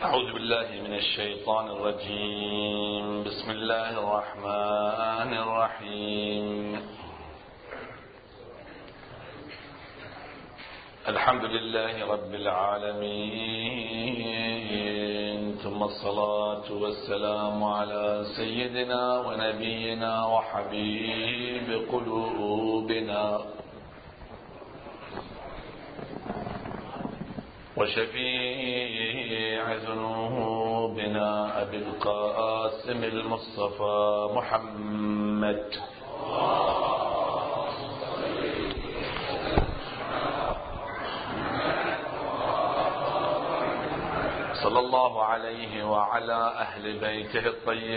أعوذ بالله من الشيطان الرجيم. بسم الله الرحمن الرحيم. الحمد لله رب العالمين، ثم الصلاة والسلام على سيدنا ونبينا وحبيب قلوبنا وشفيع ذنوبنا أبي القاسم المصطفى محمد صلى الله عليه وعلى أهل بيته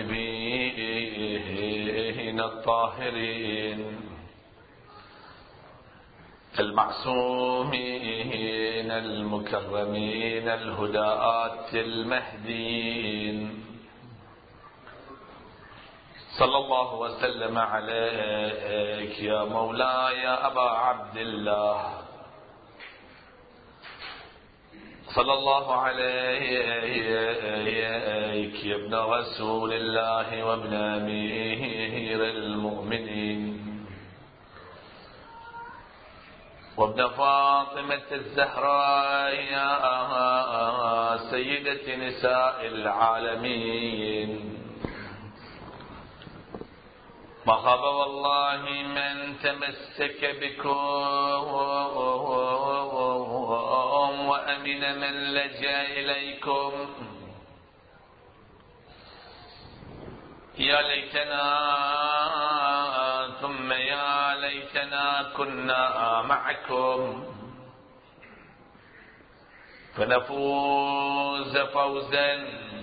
الطيبين الطاهرين المعصومين المكرمين الهداة المهديين. صلى الله وسلم عليك يا مولاي أبا عبد الله، صلى الله عليك يا ابن رسول الله وابن أمير المؤمنين وابن فاطمة الزهراء يا سيدة نساء العالمين. ما خاب والله من تمسك بكم وأمن من لجأ إليكم. يا ليتنا ثم يا ليتنا كنا معكم فنفوز فوزا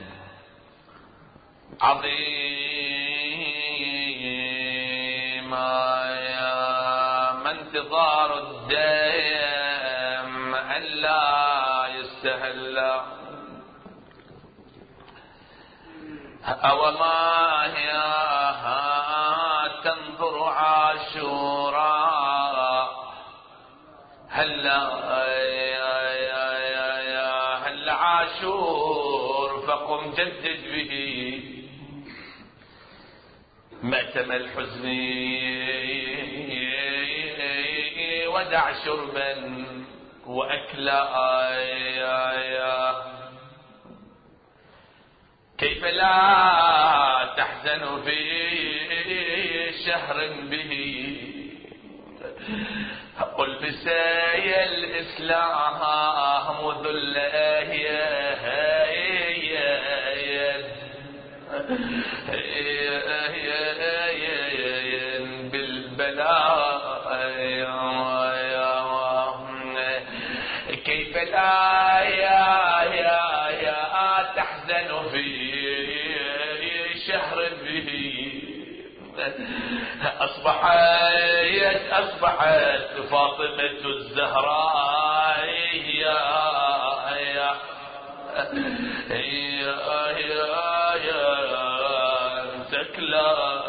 عظيما. ما انتظار الدم ألا يستهل، أوما يا تنظر عاشورا هلا هل عاشور فقم جدد به مأتم الحزن ودع شربا وأكلا. كيف لا تحزن في شهر به قل بسايا الإسلام ذله بالبلاء. كيف لا تحزن في شهر به أصبحت فاطمة الزهراء تكلا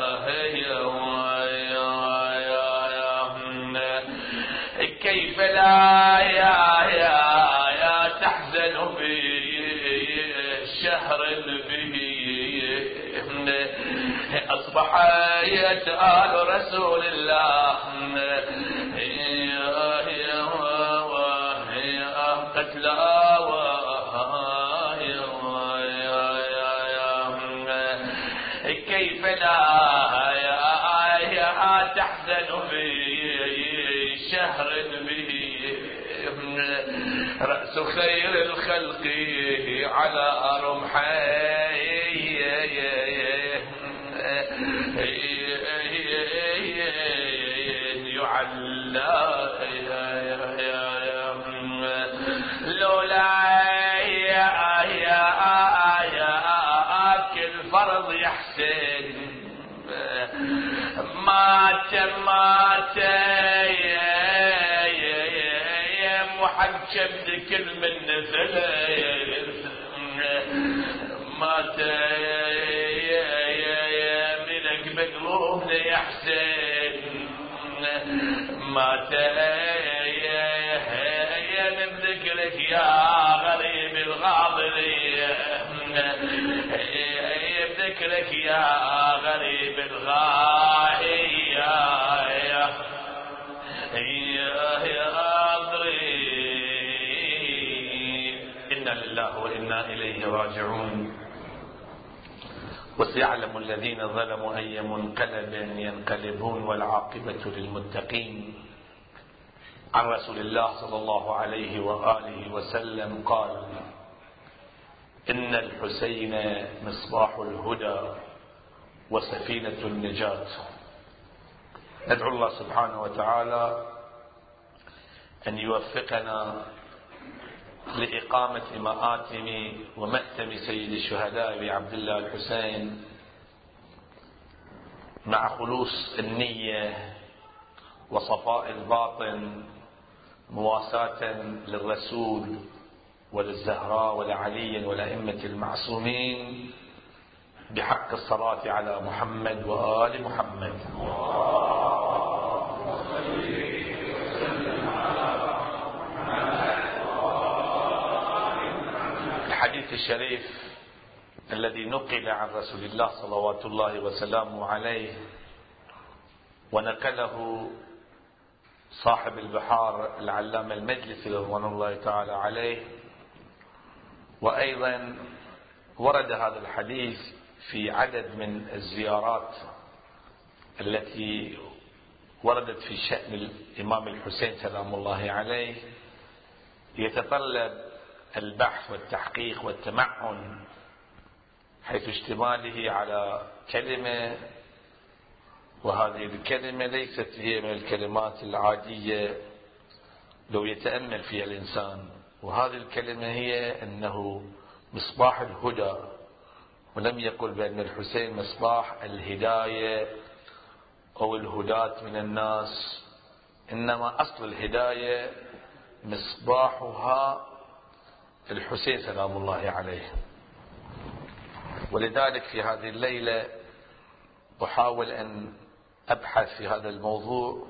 كيف لا تحزن في شهر به أصبحت آل رسول الله قتلى كيف لا تحزن في شهر به رأس خير الخلق على رمحي يعلى لولا كل فرض يحسن مات محجب كل من نفل مات منك بقلوب ليحسن مات من ذكرك يا غريب الغاضرين بذكرك يا غريب الغاية يا أضري. إنا لله وإنا إليه راجعون. وسيعلم الذين ظلموا أي منقلب ينقلبون والعاقبة للمتقين. عن رسول الله صلى الله عليه وآله وسلم قال: إن الحسين مصباح الهدى وسفينة النجاة. ندعو الله سبحانه وتعالى أن يوفقنا لإقامة مآتم ومأتم سيد الشهداء عبد الله الحسين مع خلوص النية وصفاء الباطن، مواساة للرسول وللزهراء ولعلي ولأئمة المعصومين، بحق الصلاة على محمد وآل محمد. الحديث الشريف الذي نقل عن رسول الله صلوات الله وسلامه عليه ونقله صاحب البحار العلامة المجلسي رضوان الله تعالى عليه، وأيضا ورد هذا الحديث في عدد من الزيارات التي وردت في شأن الإمام الحسين سلام الله عليه، يتطلب البحث والتحقيق والتمعن، حيث اشتماله على كلمة، وهذه الكلمة ليست هي من الكلمات العادية لو يتأمل فيها الإنسان. وهذه الكلمة هي أنه مصباح الهدى، ولم يقل بأن الحسين مصباح الهداية أو الهداة من الناس، إنما أصل الهداية مصباحها الحسين سلام الله عليه. ولذلك في هذه الليلة أحاول أن أبحث في هذا الموضوع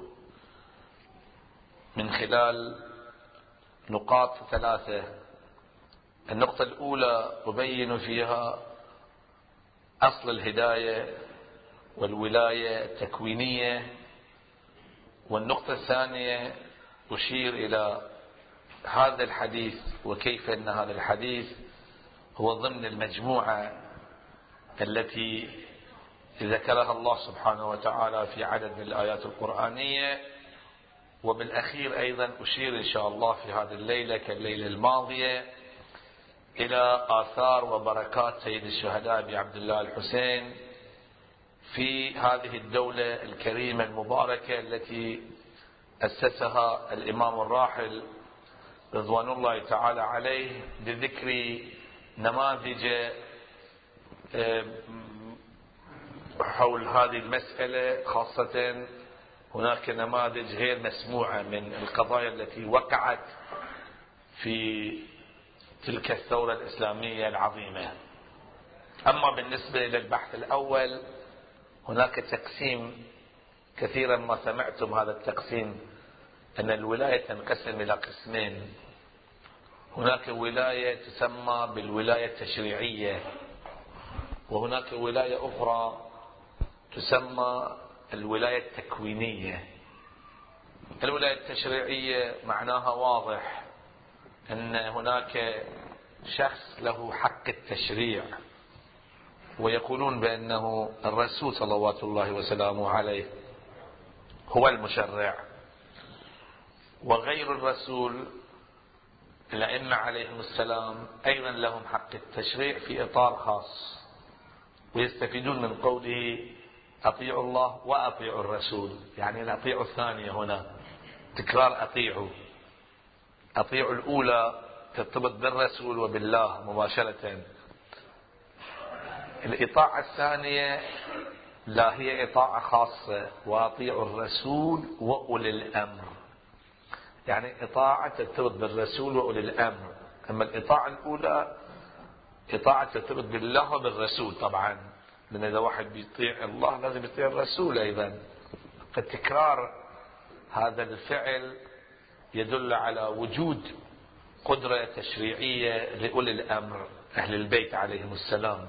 من خلال نقاط ثلاثة. النقطة الأولى أبين فيها أصل الهداية والولاية التكوينية، والنقطة الثانية أشير إلى هذا الحديث وكيف أن هذا الحديث هو ضمن المجموعة التي ذكرها الله سبحانه وتعالى في عدد من الآيات القرآنية. وبالأخير أيضا أشير إن شاء الله في هذه الليلة كالليلة الماضية إلى آثار وبركات سيد الشهداء بعبد الله الحسين في هذه الدولة الكريمة المباركة التي أسسها الإمام الراحل رضوان الله تعالى عليه، بذكر نماذج حول هذه المسألة. خاصة هناك نماذج غير مسموعة من القضايا التي وقعت في تلك الثورة الإسلامية العظيمة. أما بالنسبة للبحث الأول، هناك تقسيم كثيرا ما سمعتم هذا التقسيم، أن الولاية تنقسم إلى قسمين. هناك ولاية تسمى بالولاية التشريعية، وهناك ولاية أخرى تسمى الولاية التكوينية. الولاية التشريعية معناها واضح، أن هناك شخص له حق التشريع، ويقولون بأنه الرسول صلوات الله وسلامه عليه هو المشرع، وغير الرسول الأئمة عليهم السلام أيضا لهم حق التشريع في إطار خاص، ويستفيدون من قوله أطيعوا الله وأطيعوا الرسول. يعني الأطيعوا الثانية هنا تكرار أطيعوا الأولى ترتبط بالرسول وبالله مباشرة. الإطاعة الثانية لا، هي إطاعة خاصة، وأطيعوا الرسول وأولي الأمر. يعني إطاعة ترتبط بالرسول وأولي الأمر. أما الإطاعة الأولى إطاعة ترتبط بالله وبالرسول طبعا، لأن إذا واحد بيطيع الله لازم يطيع الرسول أيضا. فتكرار هذا الفعل يدل على وجود قدرة تشريعية لأولي الأمر أهل البيت عليهم السلام.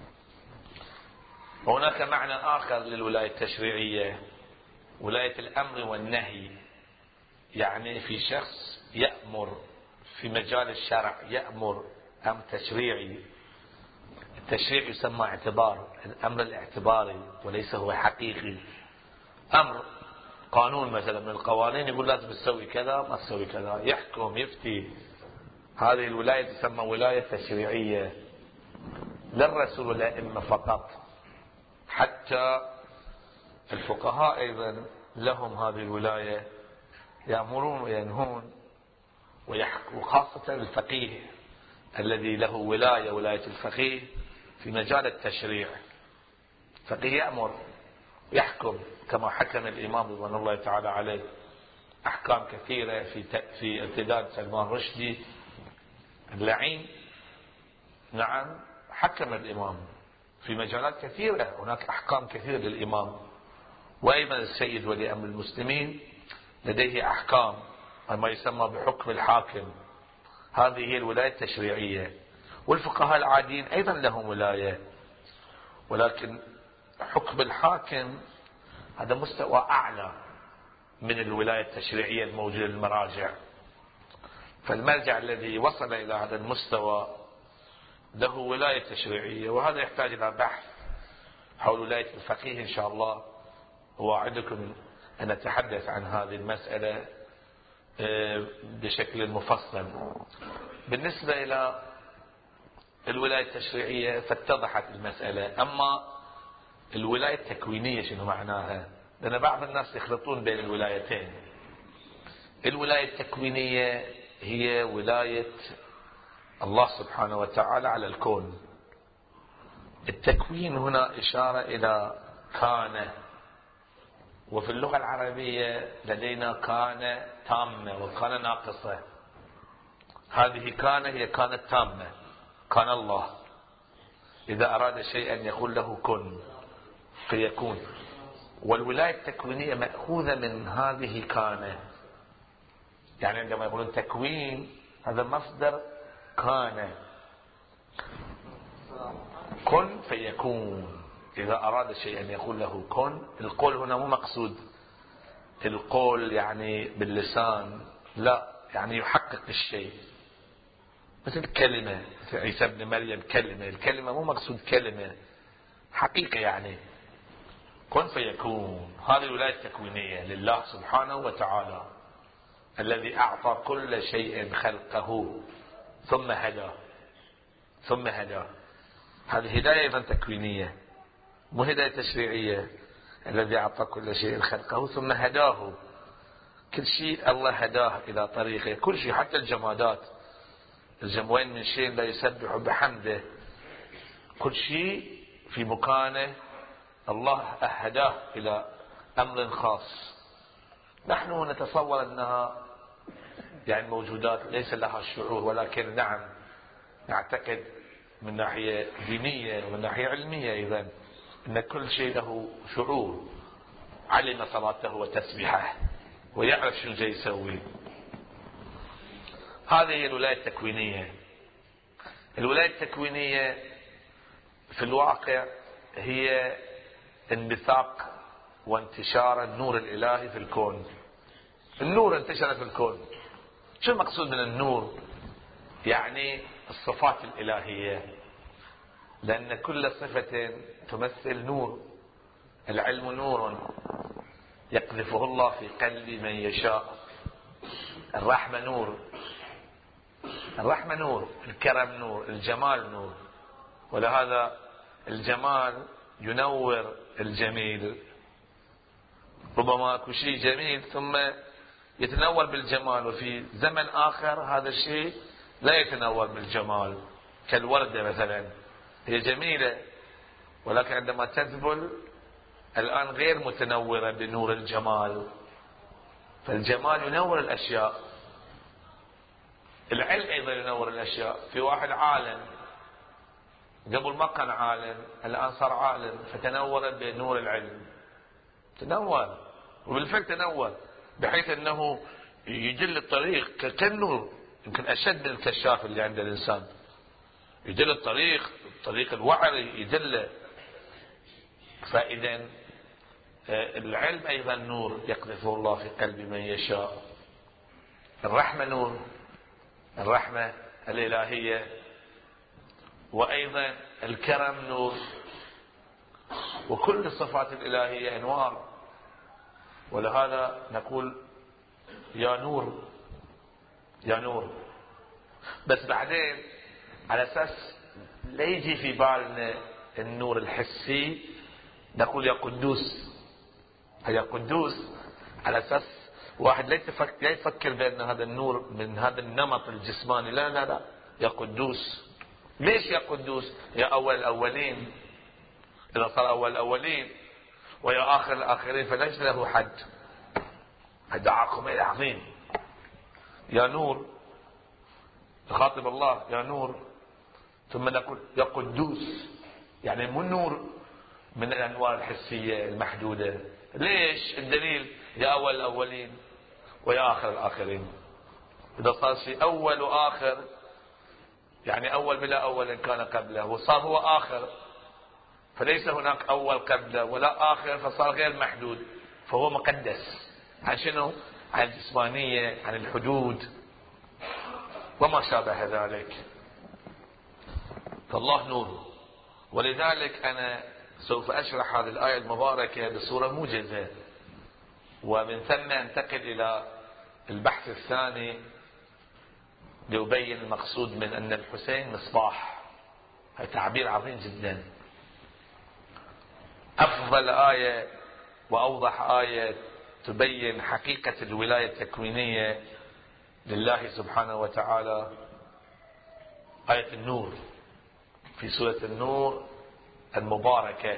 وهناك معنى آخر للولاية التشريعية، ولاية الأمر والنهي، يعني في شخص يأمر في مجال الشرع، يأمر أمر تشريعي. التشريع يسمى اعتبار، الأمر الاعتباري وليس هو حقيقي. أمر قانون مثلا من القوانين يقول لازم تسوي كذا ما تسوي كذا، يحكم يفتي. هذه الولاية تسمى ولاية تشريعية للرسول والأئمة فقط، حتى الفقهاء أيضا لهم هذه الولاية، يأمرون وينهون ويحكموا، خاصة الفقيه الذي له ولاية الفقيه في مجال التشريع. فقيه يأمر يحكم كما حكم الإمام رضوان الله تعالى عليه أحكام كثيرة في ارتداد سلمان رشدي اللعين. نعم حكم الإمام في مجالات كثيرة، هناك أحكام كثيرة للإمام. وأيضا السيد ولي أمر المسلمين لديه أحكام ما يسمى بحكم الحاكم، هذه هي الولاية التشريعية. والفقهاء العاديين أيضا لهم ولاية، ولكن حكم الحاكم هذا مستوى أعلى من الولاية التشريعية الموجودة للمراجع. فالمرجع الذي وصل إلى هذا المستوى له ولاية تشريعية، وهذا يحتاج إلى بحث حول ولاية الفقيه إن شاء الله. أوعدكم أن نتحدث عن هذه المسألة بشكل مفصل. بالنسبة إلى الولاية التشريعية فاتضحت المسألة. أما الولاية التكوينية شنو معناها؟ لأن بعض الناس يخلطون بين الولايتين. الولاية التكوينية هي ولاية الله سبحانه وتعالى على الكون. التكوين هنا إشارة إلى كان، وفي اللغة العربية لدينا كان تامة وكان ناقصة. هذه كان هي كانت تامة، كان الله إذا أراد شيئا يقول له كن فيكون. والولاية التكوينية مأخوذة من هذه كان، يعني عندما يقولون تكوين هذا مصدر كان، كن فيكون. إذا أراد شيئا يقول له كن. القول هنا مو مقصود القول يعني باللسان، لا، يعني يحقق الشيء. مثل كلمة، مثل عيسى ابن مريم كلمة، الكلمة مو مقصود كلمة، حقيقة يعني كن فيكون. هذه الولاية التكوينية لله سبحانه وتعالى الذي أعطى كل شيء خلقه ثم هداه. هذه هداية أيضا تكوينية مو هداية تشريعية. الذي أعطى كل شيء خلقه ثم هداه، كل شيء الله هداه إلى طريقه، كل شيء حتى الجمادات. وين من شيء لا يسبح بحمده، كل شيء في مكانه الله هداه إلى أمر خاص. نحن نتصور أنها يعني موجودات ليس لها شعور، ولكن نعم نعتقد من ناحية دينية ومن ناحية علمية أيضا أن كل شيء له شعور. علم صلاته وتسبيحه ويعرف شو جاي يسوي. هذه هي الولاية التكوينية. الولاية التكوينية في الواقع هي انبثاق وانتشار النور الإلهي في الكون. النور انتشر في الكون. شو المقصود من النور؟ يعني الصفات الإلهية، لأن كل صفة تمثل نور. العلم نور يقذفه الله في قلب من يشاء. الرحمة نور، الكرم نور، الجمال نور. ولهذا الجمال ينور الجميل. ربما اكو شيء جميل ثم يتنور بالجمال، وفي زمن آخر هذا الشيء لا يتنور بالجمال، كالوردة مثلا هي جميلة ولكن عندما تذبل الآن غير متنورة بنور الجمال. فالجمال ينور الأشياء. العلم أيضا ينور الأشياء. في واحد عالم قبل ما كان عالم، الآن صار عالم، فتنور بنور العلم، تنور وبالفعل تنور بحيث أنه يجل الطريق كالنور يمكن أشد من الكشاف اللي عند الإنسان، يدل الطريق، طريق الوعي يدل. فإذا العلم أيضا نور يقذفه الله في قلب من يشاء. الرحمة نور، الرحمة الإلهية، وأيضا الكرم نور، وكل الصفات الإلهية أنوار. ولهذا نقول يا نور يا نور. بس بعدين على أساس لا يجي في بالنا النور الحسي نقول يا قدوس، يا قدوس، على أساس واحد لا يفكر بأن هذا النور من هذا النمط الجسماني. لا لا لا، يا قدوس. ليش يا قدوس؟ يا أول الأولين، إذا صار أول الأولين، ويا آخر الآخرين، فليس له حد. دعاكم إلى عظيم. يا نور، تخاطب الله يا نور، ثم نقول يا قدوس، يعني مو النور من الأنوار الحسية المحدودة. ليش؟ الدليل يا أول الأولين ويا آخر الآخرين. إذا صار في أول وآخر، يعني أول بلا أول إن كان قبله، وصار هو آخر، فليس هناك أول قبله ولا آخر، فصار غير محدود، فهو مقدس. عن شنو؟ عن الجسمانية، عن الحدود وما شابه ذلك. فالله نور. ولذلك أنا سوف أشرح هذه الآية المباركة بصورة موجزة، ومن ثم أنتقل إلى البحث الثاني لأبين المقصود من أن الحسين مصباح. هذا تعبير عظيم جدا. أفضل آية وأوضح آية تبين حقيقة الولاية التكوينية لله سبحانه وتعالى آية النور في سورة النور المباركة.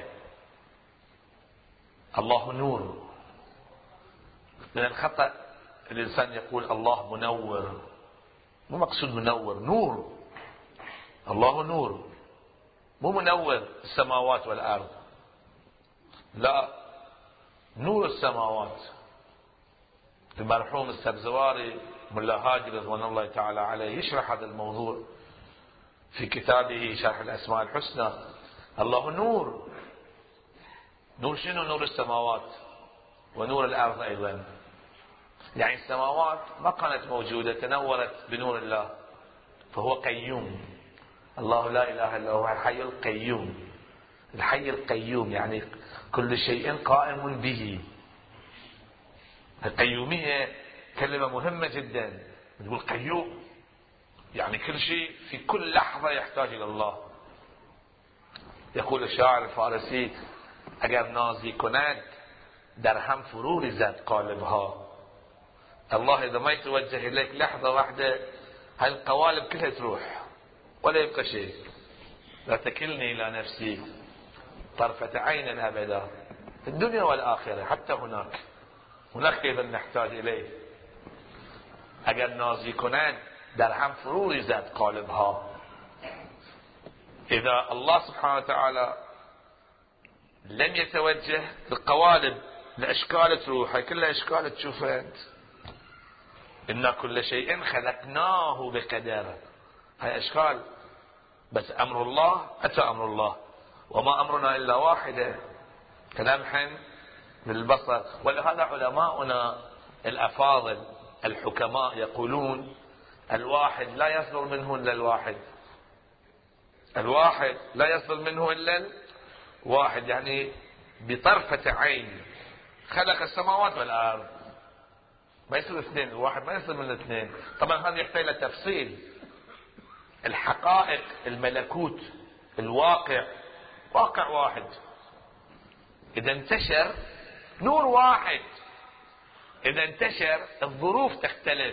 الله نور. من الخطأ الإنسان يقول الله منور. مو مقصود منور، نور. الله نور، مو منور السماوات والأرض، لا، نور السماوات. المرحوم السبزواري ملا هادي رضوان الله تعالى عليه يشرح هذا الموضوع في كتابه شرح الأسماء الحسنى. الله نور. نور شنو؟ نور السماوات ونور الأرض أيضا. يعني السماوات ما كانت موجودة، تنورت بنور الله، فهو قيوم. الله لا إله إلا هو الحي القيوم. الحي القيوم يعني كل شيء قائم به. القيومية كلمة مهمة جدا. تقول قيوم يعني كل شيء في كل لحظة يحتاج إلى الله. يقول الشاعر الفارسي اگر نازی کند در هم فرو ریزد قالبها. الله إذا ما يتوجه إليك لحظة واحدة هاي القوالب كلها تروح ولا يبقى شيء. لا تكلني إلى نفسي طرفة عين أبدا، في الدنيا والآخرة. حتى هناك أيضا نحتاج إليه. اگر نازی کند در هم فرو ریزد قالبها. إذا الله سبحانه وتعالى لم يتوجه، القوالب الأشكال تروح. هاي كلها أشكال تشوفها أنت. إن كل شيء خلقناه بقدر. هاي أشكال، بس أمر الله أتى أمر الله. وما أمرنا إلا واحدة كلمح بالبصر. ولهذا علماؤنا الأفاضل الحكماء يقولون الواحد لا يصدر منه إلا الواحد. الواحد لا يصدر منه إلا الواحد. يعني بطرفة عين خلق السماوات والأرض. ما يصير اثنين، الواحد ما يصير من الاثنين. طبعا هذا يحتاج إلى تفصيل. الحقائق، الملكوت، الواقع، واقع واحد. إذا انتشر نور واحد، إذا انتشر الظروف تختلف.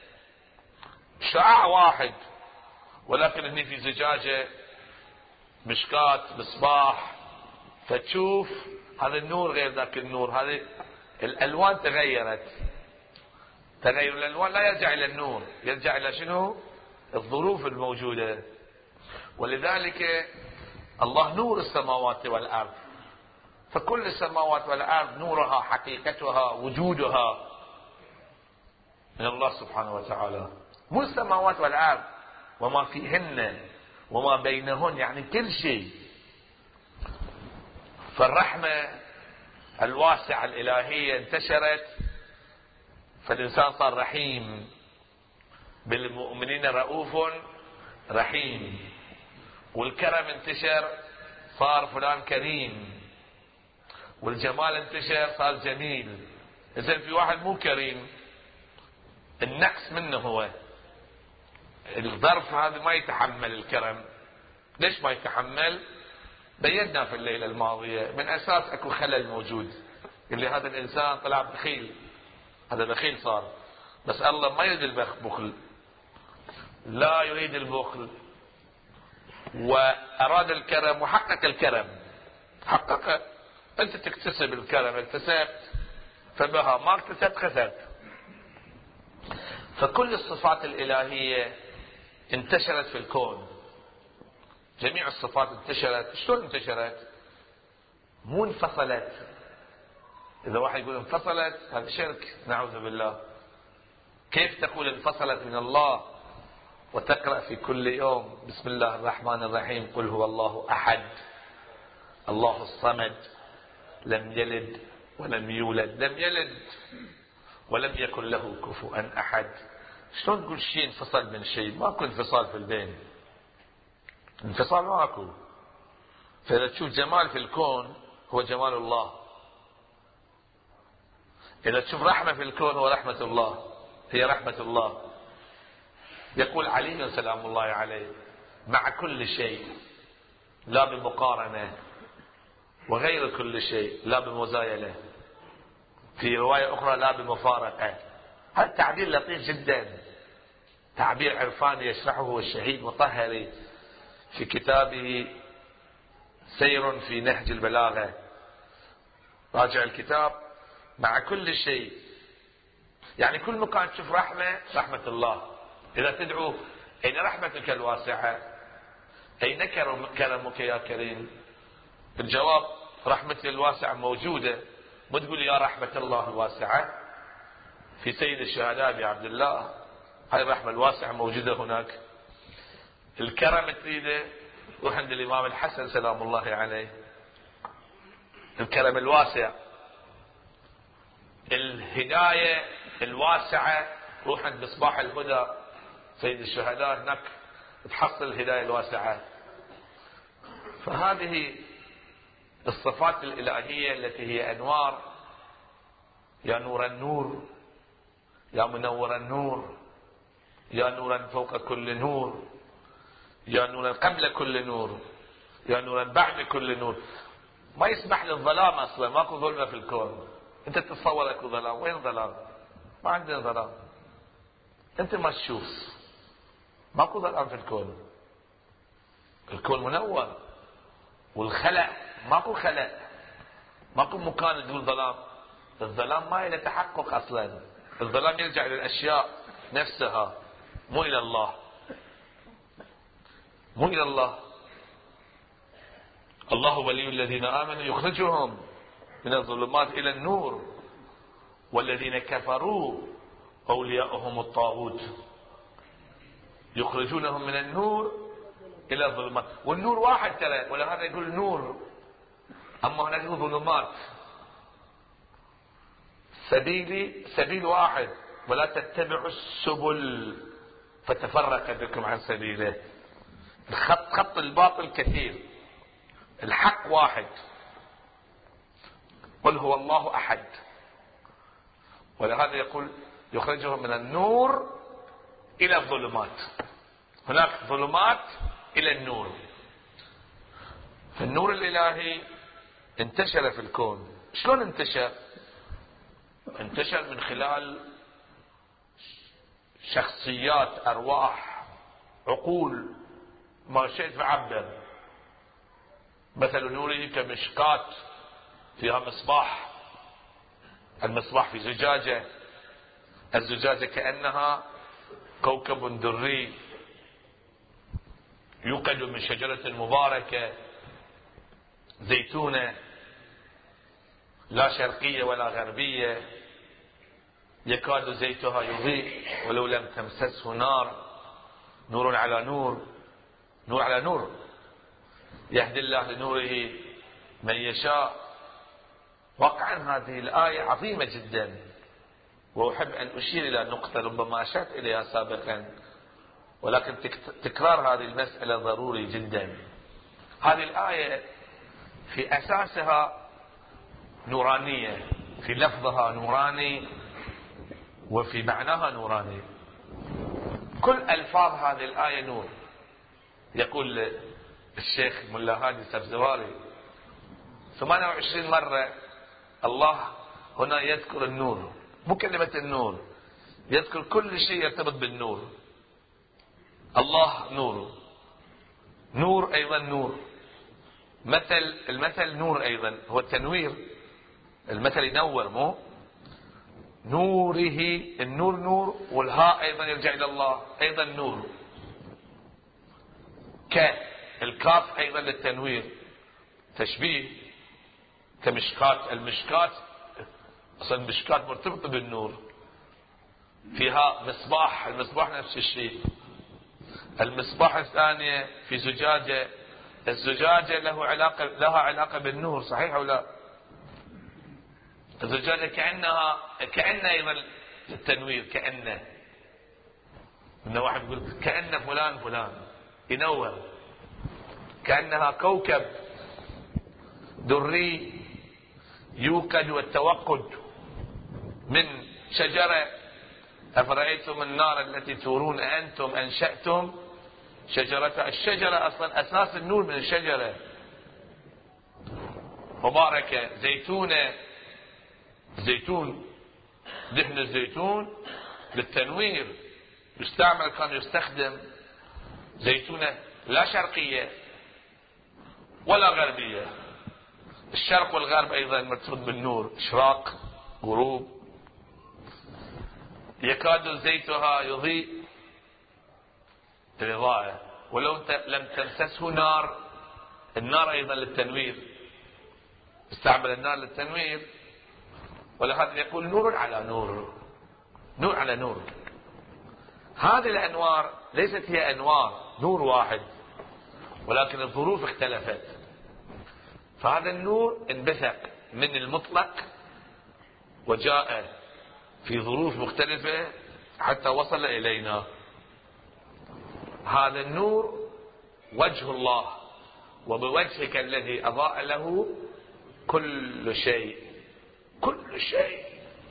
شعاع واحد، ولكن هني في زجاجة، مشكات، مصباح، فتشوف هذا النور غير ذاك النور. هذه الألوان تغيرت. تغير الألوان لا يرجع إلى النور، يرجع إلى شنو؟ الظروف الموجودة. ولذلك الله نور السماوات والأرض. فكل السماوات والأرض نورها، حقيقتها، وجودها من الله سبحانه وتعالى. مو السماوات والأرض وما فيهن وما بينهن، يعني كل شيء. فالرحمة الواسعة الإلهية انتشرت، فالإنسان صار رحيم، بالمؤمنين رؤوف رحيم. والكرم انتشر، صار فلان كريم. والجمال انتشر، صار جميل. إذن في واحد مو كريم، النقص منه هو الظرف هذا ما يتحمل الكرم. ليش ما يتحمل؟ بينا في الليلة الماضية من أساس أكو خلل موجود، اللي هذا الإنسان طلع بخيل، هذا بخيل صار. بس الله ما يريد البخل، لا يريد البخل، وأراد الكرم وحقق الكرم، حقق. أنت تكتسب الكرم، اكتسبت فبها، ما اكتسبت خسرت. فكل الصفات الإلهية انتشرت في الكون، جميع الصفات انتشرت. شلون انتشرت؟ مو انفصلت. إذا واحد يقول انفصلت هذا شرك، نعوذ بالله. كيف تقول انفصلت من الله وتقرأ في كل يوم بسم الله الرحمن الرحيم قل هو الله أحد الله الصمد لم يلد ولم يولد، لم يلد ولم يكن له كفوا أحد. شلون تقول شيء انفصل من شيء؟ ماكو انفصال في البين، انفصال ماكو. فإذا تشوف جمال في الكون هو جمال الله، إذا تشوف رحمة في الكون هو رحمة الله، هي رحمة الله. يقول علي سلام الله عليه مع كل شيء لا بمقارنة، وغير كل شيء لا بمزايلة، في رواية أخرى لا بمفارقة. هذا تعبير لطيف جدا، تعبير عرفاني يشرحه الشهيد مطهري في كتابه سير في نهج البلاغة. راجع الكتاب. مع كل شيء يعني كل مكان تشوف رحمة، رحمة الله. إذا تدعو أين رحمتك الواسعة، أين كرمك يا كريم، الجواب رحمتي الواسعة موجودة. مو تقول يا رحمة الله الواسعة. في سيد الشهداء أبي عبد الله هاي الرحمة الواسعة موجودة هناك. الكرم تريده روح عند الإمام الحسن سلام الله عليه، الكرم الواسع. الهداية الواسعة روح عند مصباح الهدى سيد الشهداء، هناك تحصل الهداية الواسعة. فهذه الصفات الإلهية التي هي أنوار. يا نور النور، يا منور النور، يا نورا فوق كل نور، يا نورا قبل كل نور، يا نورا بعد كل نور. ما يسمح للظلام أصلا، ماكو ظلمة في الكون. أنت تتصور أكو ظلام؟ وين ظلام؟ ما عندنا ظلام. أنت ما تشوف، ماكو ظلام في الكون. الكون منور، والخلق ماكو خلق، ماكو مكان تقول ظلام. الظلام ما له تحقق أصلا. الظلام يرجع إلى الأشياء نفسها، مو إلى الله، مو إلى الله. الله ولي الذين آمنوا يخرجهم من الظلمات إلى النور، والذين كفروا أولياؤهم الطاغوت يخرجونهم من النور إلى الظلمات. والنور واحد ترى، ولهذا يقول نور، أما هناك ظلمات. سبيلي سبيل واحد ولا تتبعوا السبل فتفرق بكم عن سبيله. خط الباطل كثير، الحق واحد. قل هو الله أحد. ولهذا يقول يخرجهم من النور إلى الظلمات. هناك ظلمات إلى النور. فالنور الإلهي انتشر في الكون. شلون انتشر؟ انتشر من خلال شخصيات، أرواح، عقول، ما شئت فعبر. مثل نوره كمشكاة فيها مصباح، المصباح في زجاجة، الزجاجة كأنها كوكب دري يوقد من شجرة مباركة زيتونة، لا شرقية ولا غربية، يكاد زيتها يضيء ولو لم تمسسه نار، نور على نور، نور على نور، يهدي الله لنوره من يشاء. واقعا هذه الآية عظيمة جدا، وأحب أن أشير إلى نقطة ربما أشرت إليها سابقا، ولكن تكرار هذه المسألة ضروري جدا. هذه الآية في أساسها نورانية، في لفظها نوراني وفي معناها نوراني. كل ألفاظ هذه الآية نور. يقول الشيخ ملا هادي السبزواري 28 مرة الله هنا يذكر النور، مو كلمة النور، يذكر كل شيء يرتبط بالنور. الله نور، نور أيضا نور، المثل نور أيضا هو التنوير، المثل ينور، مو نوره، النور نور، والهاء أيضا يرجع إلى الله أيضا نور. الكاف أيضا للتنوير، تشبيه كمشكات، المشكات أصلا المشكات مرتبطة بالنور، فيها مصباح، المصباح نفس الشيء. المصباح الثانية في زجاجة، الزجاجة لها علاقة بالنور، صحيح أو لا؟ الزجاجة كأنها أيضا التنوير، إن واحد يقول كأن فلان ينور، كأنها كوكب دري يوقد والتوقد من شجرة. أفرأيتم النار التي تورون أنتم أنشأتم شجرتها. الشجرة أصلا أساس النور من الشجرة، مباركة، زيتونة، زيتون، دهن الزيتون للتنوير يستعمل، كان يستخدم زيتونة لا شرقية ولا غربية. الشرق والغرب أيضا مرتبط بالنور، إشراق غروب. يكاد زيتها يضيء، الإضاءة، ولو لم تمسسه نار. النار أيضا للتنوير، استعمل النار للتنوير، ولهذا يقول نور على نور، نور على نور. هذه الأنوار ليست هي أنوار، نور واحد، ولكن الظروف اختلفت، فهذا النور انبثق من المطلق وجاء في ظروف مختلفة حتى وصل إلينا. هذا النور وجه الله، وبوجهك الذي أضاء له كل شيء، كل شيء،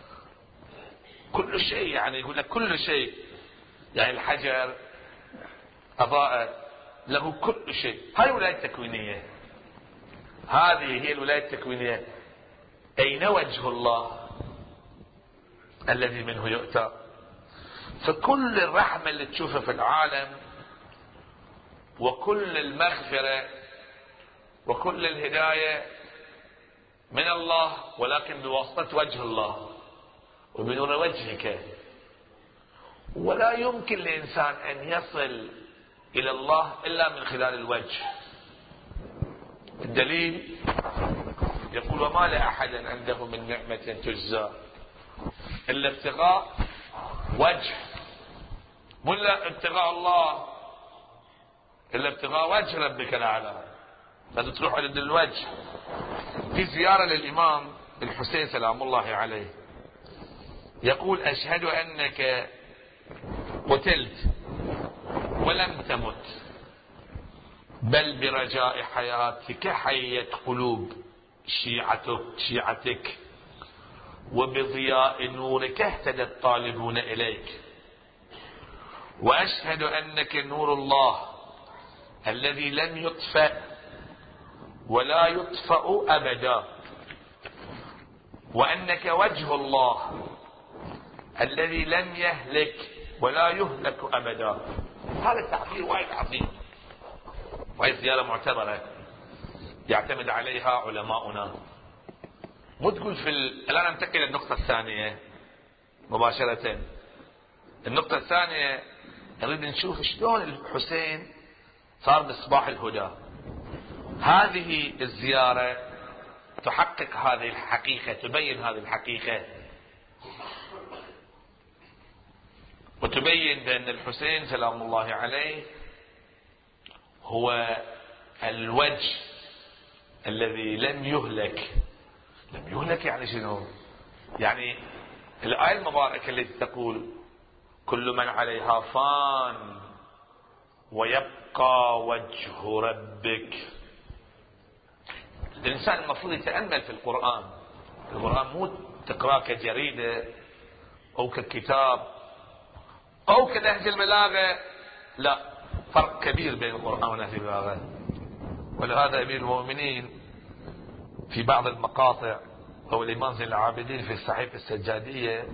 كل شيء، يعني يقول لك كل شيء، يعني الحجر أضاء له كل شيء. هاي الولاية التكوينية، هذه هي الولاية التكوينية. أين وجه الله الذي منه يؤتى؟ فكل الرحمة اللي تشوفها في العالم، وكل المغفرة وكل الهداية من الله، ولكن بواسطة وجه الله وبنور وجهك. ولا يمكن لإنسان أن يصل إلى الله إلا من خلال الوجه. الدليل يقول وما لأحد عنده من نعمة تجزى إلا ابتغاء وجه، مو إلا ابتغاء الله، إلا ابتغاء وجه ربك الأعلى. لازم تروح عند الوجه. في زيارة للإمام الحسين سلام الله عليه، يقول أشهد أنك قتلت ولم تمت، بل برجاء حياتك حيت قلوب شيعتك، وبضياء نورك اهتدى الطالبون إليك. وأشهد أنك نور الله الذي لم يطفأ ولا يطفأ أبدا، وأنك وجه الله الذي لم يهلك ولا يهلك أبدا. هذا التعبير وايد عظيم، وهي زيارة معتبرة يعتمد عليها علماؤنا. مو تقول الآن ننتقل إلى النقطة الثانية مباشرة. النقطة الثانية نريد نشوف شلون الحسين صار مصباح الهدى. هذه الزيارة تحقق هذه الحقيقة، تبين هذه الحقيقة. وتبين بأن الحسين سلام الله عليه هو الوجه الذي لم يهلك. لم يهلك يعني شنو؟ يعني الآية المباركة التي تقول كل من عليها فان ويبقى وجه ربك. الإنسان المفروض يتأمل في القرآن. القرآن مو تقرأ كجريدة أو ككتاب أو كنهج الملاغة، لا، فرق كبير بين القرآن ونهج الملاغة. ولهذا أمير المؤمنين في بعض المقاطع أو الإمام زين العابدين في الصحيفة السجادية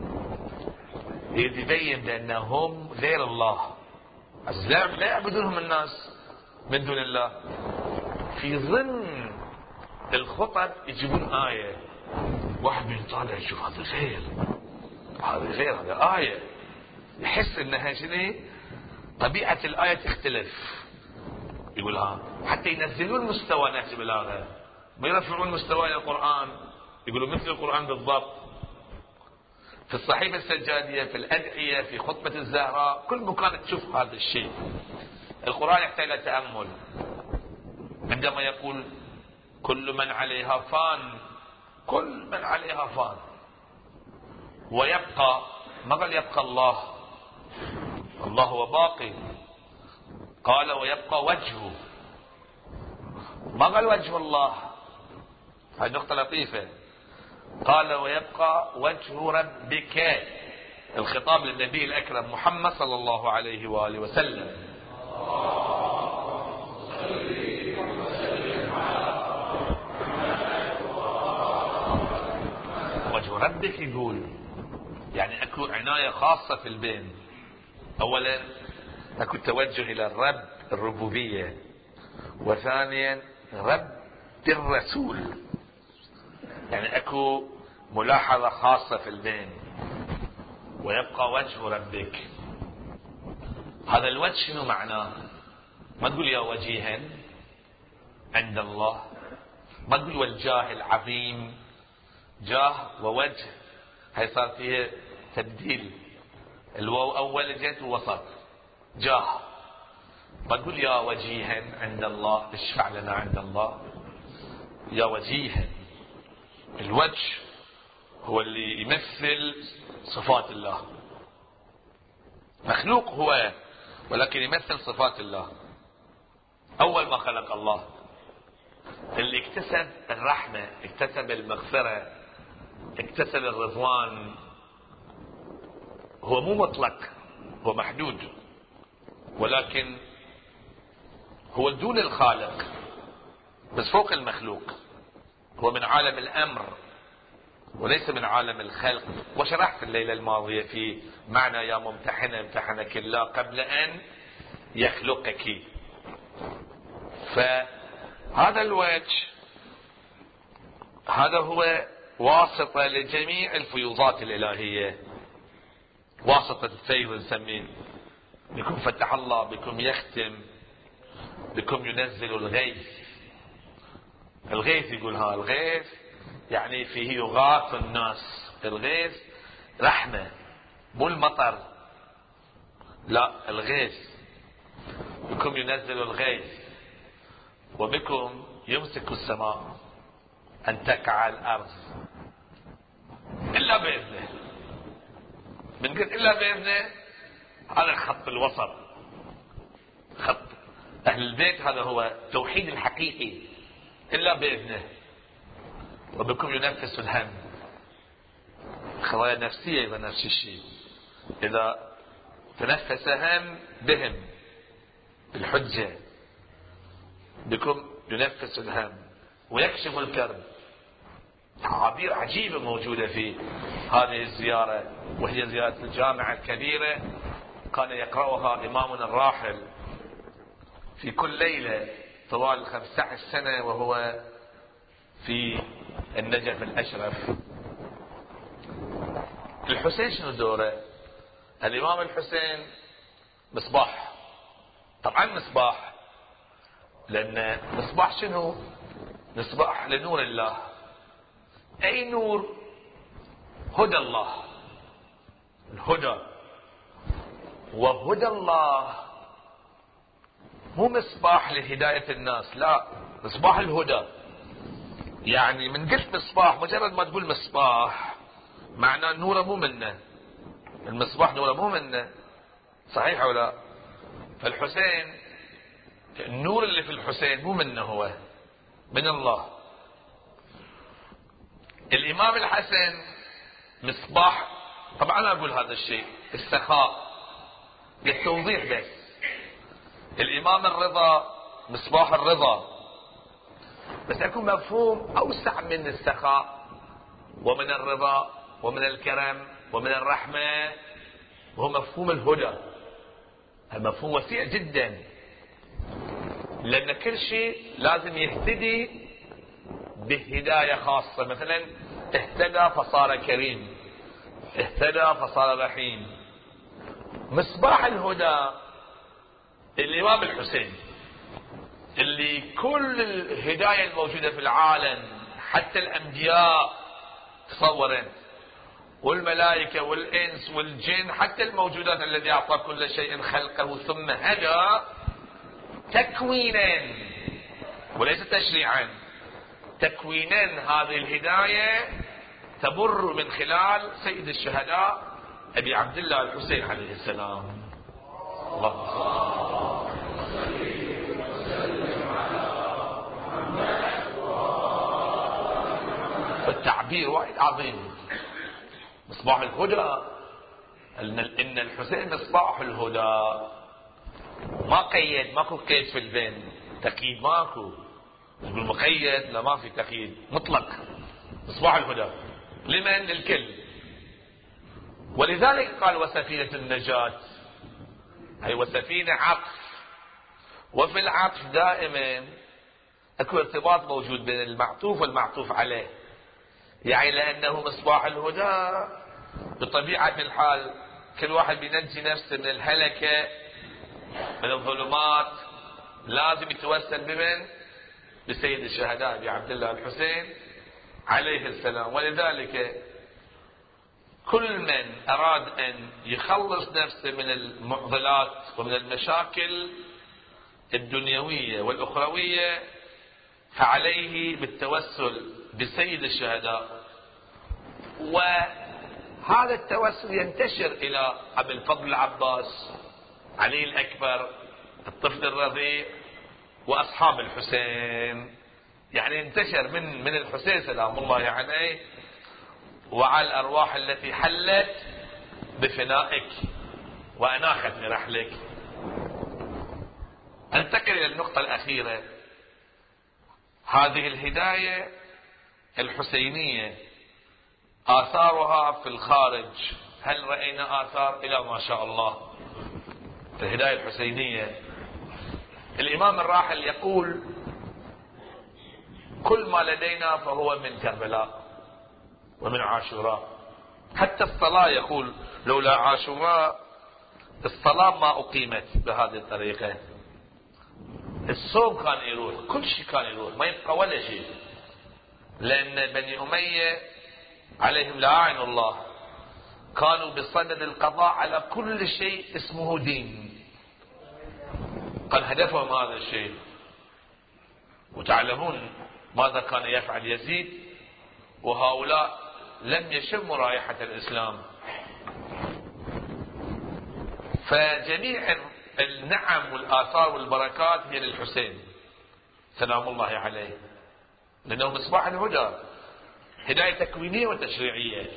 يبين بأنهم غير الله، لا يعبدونهم الناس من دون الله. في ضمن الخطب يجيبون آية، واحد من طالع يشوف هذا غير، هذا غير، هذا آية، يحس انها شنو؟ طبيعة الآية تختلف. يقول ها حتى ينزلون مستوى نهج البلاغة، ما يرفعون مستوى القرآن، يقولوا مثل القرآن بالضبط. في الصحيفة السجادية، في الأدعية، في خطبة الزهراء، كل مكان تشوف هذا الشيء. القرآن يحتاج إلى تأمل. عندما يقول كل من عليها فان، كل من عليها فان ويبقى، ما قال يبقى الله، الله هو باقي. قال ويبقى وجهه، ما قال وجه الله. هذه نقطة لطيفة. قال ويبقى وجه ربك، الخطاب للنبي الأكرم محمد صلى الله عليه وآله وسلم. وجه ربك يقول يعني اكو عناية خاصة في البين. اولا اكو توجه الى الرب، الربوبية، وثانيا رب الرسول، يعني اكو ملاحظة خاصة في البين. ويبقى وجه ربك، هذا الوجه شنو معناه؟ ما تقول يا وجيها عند الله، ما تقول والجاه العظيم، جاه ووجه هي صار فيها تبديل، الواو اول جت ووسط جاه. ما تقول يا وجيها عند الله، اشفع لنا عند الله، يا وجيها. الوجه هو اللي يمثل صفات الله، مخلوق هو ولكن يمثل صفات الله. اول ما خلق الله اللي اكتسب الرحمة، اكتسب المغفرة، اكتسب الرضوان، هو مو مطلق، هو محدود، ولكن هو دون الخالق بس فوق المخلوق. هو من عالم الأمر وليس من عالم الخلق. وشرحت الليلة الماضية في معنى يا ممتحنة امتحنك الله قبل أن يخلقك. فهذا الوجه هذا هو واسطة لجميع الفيوضات الإلهية، واسطة الفيض نسميه. بكم فتح الله، بكم يختم، بكم ينزل الغيث. الغيث يقول ها الغيث يعني فيه يغاث الناس. الغيث رحمة مو المطر، لا، الغيث. بكم ينزل الغيث وبكم يمسك السماء أن تقع الأرض إلا بإذنه. من قلت إلا بإذنه، هذا خط الوسط، خط أهل البيت، هذا هو التوحيد الحقيقي. إلا بإذنه. وبكم ينفس الهم. الخلايا النفسية إذا نفس الشيء، إذا تنفس هم بهم بالحجة. بكم ينفس الهم ويكشف الكرب. تعابير عجيبة موجودة في هذه الزيارة، وهي زيارة الجامعة الكبيرة كان يقرأها إمامنا الراحل في كل ليلة طوال 15 سنة وهو في النجف الأشرف. الحسين شنو دوره؟ الإمام الحسين مصباح. طبعا مصباح لأن مصباح شنو؟ مصباح لنور الله. أي نور؟ هدى الله. الهدى وهدى الله مو مصباح لهداية الناس، لا، مصباح الهدى. يعني من قلت مصباح، مجرد ما تقول مصباح معناه نوره مو منه، المصباح نوره مو منه، صحيح او لا؟ فالحسين النور اللي في الحسين مو منه، هو من الله. الامام الحسن مصباح، طبعا انا اقول هذا الشيء السخاء للتوضيح بس. الامام الرضا مصباح الرضا، بس اكو مفهوم اوسع من السخاء ومن الرضا ومن الكرم ومن الرحمة، وهو مفهوم الهدى. المفهوم وسيع جدا، لأن كل شيء لازم يهتدي بهداية خاصة. مثلا اهتدى فصار كريم، اهتدى فصار رحيم. مصباح الهدى الإمام الحسين، اللي كل الهداية الموجودة في العالم حتى الأنبياء تصورا والملائكة والإنس والجن، حتى الموجودات الذي أعطى كل شيء خلقه ثم هدى تكوينا وليس تشريعا، تكوينا. هذه الهداية تمر من خلال سيد الشهداء أبي عبد الله الحسين عليه السلام. الله التعبير وايد عظيم. مصباح الهدى، إن الحسين مصباح الهدى، ما قيد، ماكو قيد في البين، تقييد ماكو، تقول مقيد، لا، ما في تقييد، مطلق. مصباح الهدى لمن؟ للكل. ولذلك قال وسفينة النجاة، هي وسفينة عطف، وفي العطف دائما اكو ارتباط موجود بين المعطوف والمعطوف عليه. يعني لأنه مصباح الهدى بطبيعة الحال كل واحد بينجي نفسه من الهلكة من الظلمات، لازم يتوسل بمن؟ بسيد الشهداء أبي عبد الله الحسين عليه السلام. ولذلك كل من أراد أن يخلص نفسه من المعضلات ومن المشاكل الدنيوية والأخروية فعليه بالتوسل بسيد الشهداء. وهذا التوسل ينتشر إلى أبي الفضل العباس، علي الأكبر، الطفل الرضيع، وأصحاب الحسين. يعني انتشر من الحسين سلام الله عليه وعلى الأرواح التي حلت بفنائك وأناخت برحلك. انتقل إلى النقطة الأخيرة. هذه الهداية الحسينية آثارها في الخارج، هل رأينا آثار؟ إلى ما شاء الله. الهداية الحسينية، الإمام الراحل يقول كل ما لدينا فهو من كربلاء ومن عاشوراء. حتى الصلاة يقول لولا عاشوراء الصلاة ما أقيمت بهذه الطريقة. الصوم كان يروح، كل شيء كان يروح، ما يبقى ولا شيء، لأن بني أمية عليهم لعائن الله كانوا بصدد القضاء على كل شيء اسمه دين، كان هدفهم هذا الشيء. وتعلمون ماذا كان يفعل يزيد، وهؤلاء لم يشموا رائحة الإسلام. فجميع النعم والآثار والبركات هي للحسين سلام الله عليه، لأنه مصباح الهدى، هداية تكوينية وتشريعية،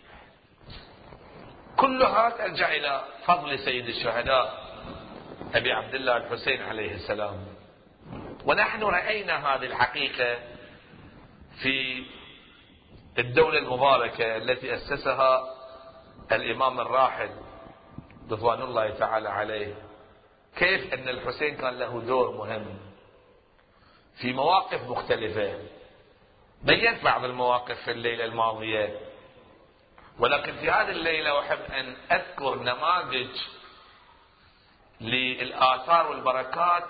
كلها ترجع إلى فضل سيد الشهداء أبي عبد الله الحسين عليه السلام. ونحن رأينا هذه الحقيقة في الدولة المباركة التي أسسها الإمام الراحل رضوان الله تعالى عليه، كيف أن الحسين كان له دور مهم في مواقف مختلفة. بينت بعض المواقف في الليلة الماضية، ولكن في هذه الليلة أحب أن أذكر نماذج للآثار والبركات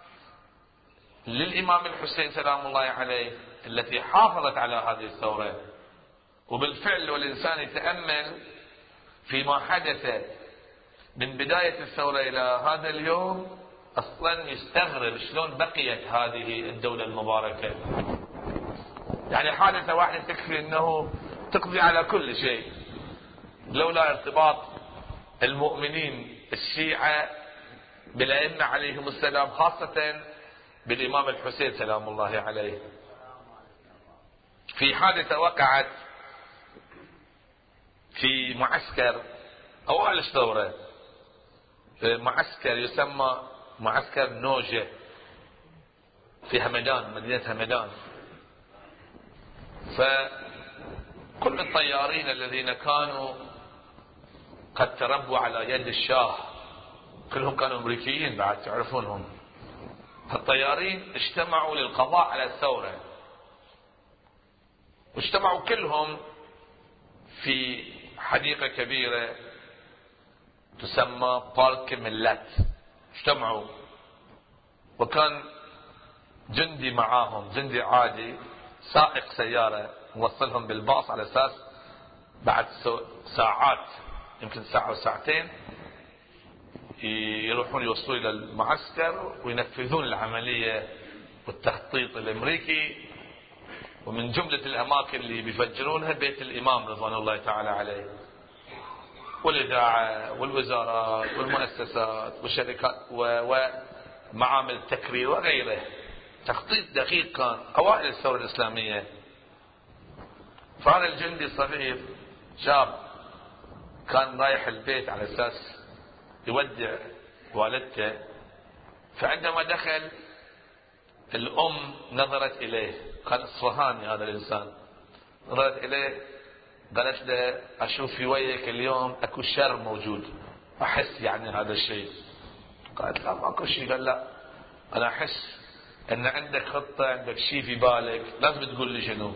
للإمام الحسين سلام الله عليه التي حافظت على هذه الثورة. وبالفعل والإنسان يتأمل فيما حدث من بداية الثورة إلى هذا اليوم أصلا يستغرب شلون بقيت هذه الدولة المباركة. يعني حادثة واحدة تكفي أنه تقضي على كل شيء، لولا ارتباط المؤمنين الشيعة بالأئمة عليهم السلام، خاصة بالإمام الحسين سلام الله عليه. في حادثة وقعت في معسكر أوائل الثورة، معسكر يسمى معسكر نوجة في همدان، مدينة همدان. فكل الطيارين الذين كانوا قد تربوا على يد الشاه، كلهم كانوا أمريكيين بعد تعرفونهم، الطيارين اجتمعوا للقضاء على الثورة، واجتمعوا كلهم في حديقة كبيرة تسمى بارك ملت. اجتمعوا، وكان جندي معاهم، جندي عادي سائق سيارة موصلهم بالباص على اساس بعد ساعات، يمكن ساعة وساعتين، يروحون يوصلوا الى المعسكر وينفذون العملية والتخطيط الامريكي. ومن جملة الاماكن اللي بيفجرونها بيت الامام رضوان الله تعالى عليه، والاذاعة والوزارات والمؤسسات والشركات ومعامل التكرير وغيره. تخطيط دقيق كان اوائل الثورة الاسلامية. فهذا الجندي الصغير شاب كان رايح البيت على اساس يودع والدته، فعندما دخل الام نظرت اليه، كان اصفهاني هذا الانسان، نظرت اليه قالت له اشوف في وجهك اليوم اكو شر موجود، احس يعني هذا الشيء. قالت لا ماكو شيء. قال لا، انا احس ان عندك خطة، عندك شيء في بالك، لازم تقول لي شنو.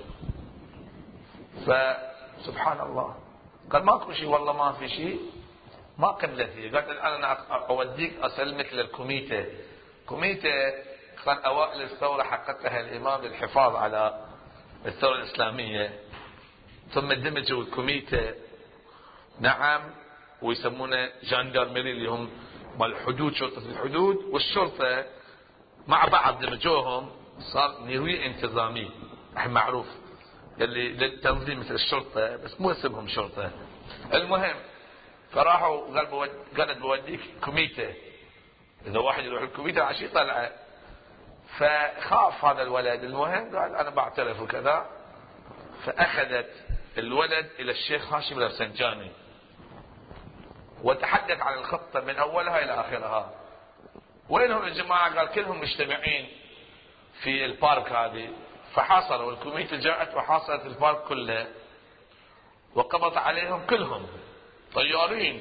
فسبحان الله قال ماكو شيء، والله ما في شيء. ما قبلت هي، قالت الان انا اوديك اسلمك للكوميتة. كوميتة كان اوائل الثورة حققها الامام للحفاظ على الثورة الاسلامية، ثم دمجوا الكوميتة نعم، ويسمونه جاندارمري اللي هم مال الحدود، شرطة الحدود والشرطة مع بعض دمجوهم، صار نيروي انتظامي معروف اللي للتنظيم مثل الشرطة بس مو اسمهم شرطة. المهم فراحوا قالت بوديك كوميتة، اذا واحد يروح الكوميتة عشي طلعه. فخاف هذا الولد، المهم قال انا بعترف وكذا. فاخذت الولد الى الشيخ هاشم الرفسنجاني وتحدث عن الخطة من اولها الى اخرها. وينهم الجماعة؟ قال كلهم مجتمعين في البارك هذه. فحاصروا الكوميتة، جاءت وحاصرت البارك كله وقبض عليهم كلهم طيارين.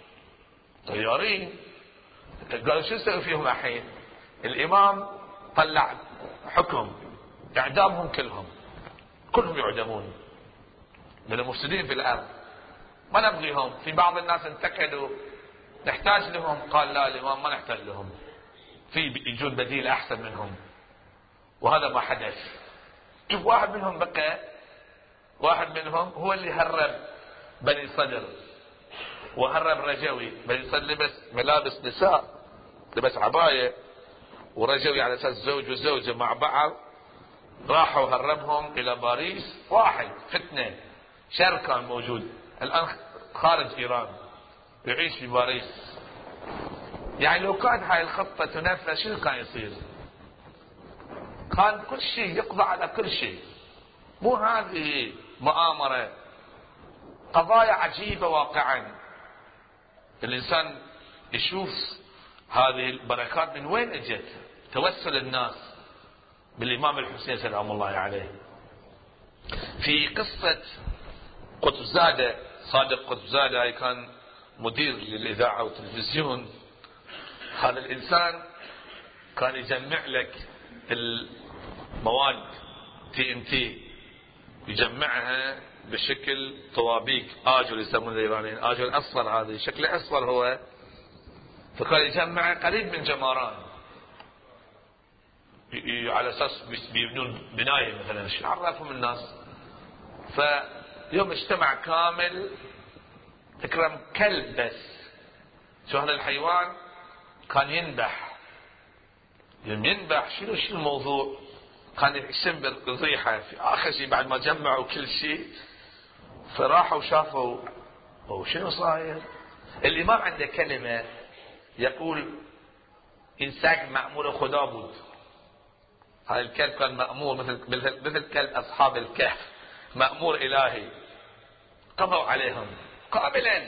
قالوا شو نسوي فيهم الحين؟ الامام طلع حكم اعدامهم كلهم يعدمون من المفسدين في الارض، ما نبغيهم. في بعض الناس انتقدوا نحتاج لهم، قال لا الامام ما نحتاج لهم، في يجون بديل احسن منهم. وهذا ما حدث. شوف واحد منهم بقى، واحد منهم هو اللي هرب بني صدر وهرب رجوي. بني صدر لبس ملابس نساء، لبس عباية، ورجوي على اساس زوج وزوجة مع بعض، راحوا هربهم الى باريس. واحد فتنة شر كان موجود الان خارج ايران يعيش في باريس. يعني لو كانت هاي الخطة تنفذ شنو كان يصير؟ كان كل شيء يقضى على كل شيء. مو هذه مؤامرة، قضايا عجيبة واقعا. الانسان يشوف هذه البركات من وين اجت. توسل الناس بالامام الحسين سلام الله عليه. في قصة قطبزادة، صادق قطبزادة، هاي كان مدير للاذاعة والتلفزيون. هذا الانسان كان يجمع لك المواد TNT، يجمعها بشكل طوابيق آجر، يسمونه الايرانيين آجر اصفر، هذا شكله اصفر هو. فكان يجمعها قريب من جماران على اساس بيبنون بنايه مثلا، شو عرفهم الناس. فيوم اجتمع كامل تكرم كلب بس شو هذا الحيوان كان ينبح. يوم ينبح شنو الموضوع؟ كان يشم بالريحة. في آخر شيء بعد ما جمعوا كل شيء فراحوا شافوا شنو صاير. الإمام عنده كلمة يقول إنسان مأمور خدا بود. هذا الكلب كان مأمور مثل كلب أصحاب الكهف، مأمور إلهي. قضوا عليهم كاملا،